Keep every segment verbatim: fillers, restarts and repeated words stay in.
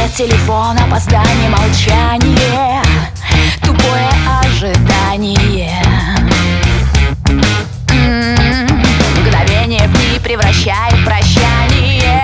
телефон, опоздание, молчание, тупое ожидание. М-м-м. Мгновение в дни превращает прощание.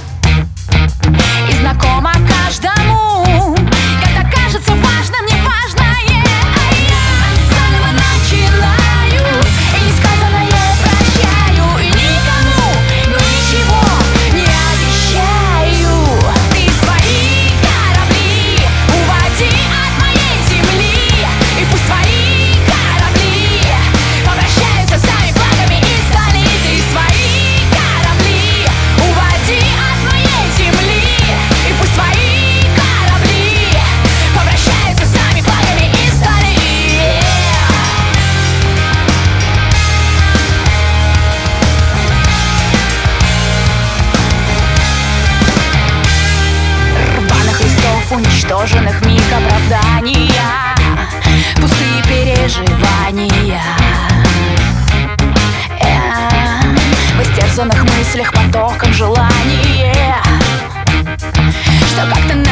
И знакомо каждому, когда кажется важным неважное. А я заново начинаю, и несказанное прощаю, и никому ничего не обещаю. Ты свои корабли уводи от моей земли, и пусть твои корабли повращаются сами флагами из стали. Ты свои корабли уводи от моей земли, и пусть твои корабли повращаются сами флагами из стали. Рваных листов, уничтоженных миг оправдания, пустые переживания. Э, В истерзанных мыслях потоком желания, что как-то